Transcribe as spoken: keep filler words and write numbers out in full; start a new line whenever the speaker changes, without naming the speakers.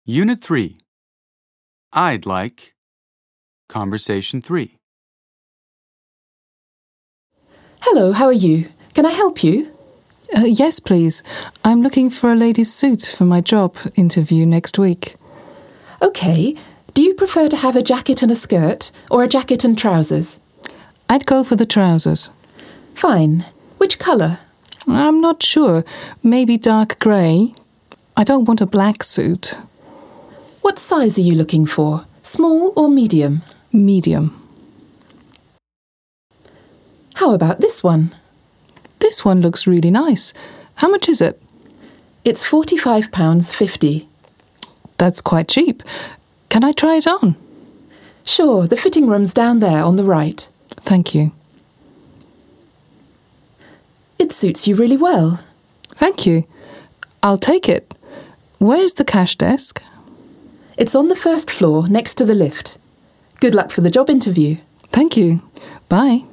Unit three. I'd like. Conversation three.
Hello, how are you? Can I help you?
Uh, yes, please. I'm looking for a lady's suit for my job interview next week.
OK. Do you prefer to have a jacket and a skirt, or a jacket and trousers?
I'd go for the trousers.
Fine. Which colour?
I'm not sure. Maybe dark grey. I don't want a black suit.
What size are you looking for? Small or medium?
Medium.
How about this one?
This one looks really nice. How much is it?
It's forty-five pounds fifty.
That's quite cheap. Can I try it on?
Sure, the fitting room's down there on the right.
Thank you.
It suits you really well.
Thank you. I'll take it. Where's the cash desk?
It's on the first floor next to the lift. Good luck for the job interview.
Thank you. Bye.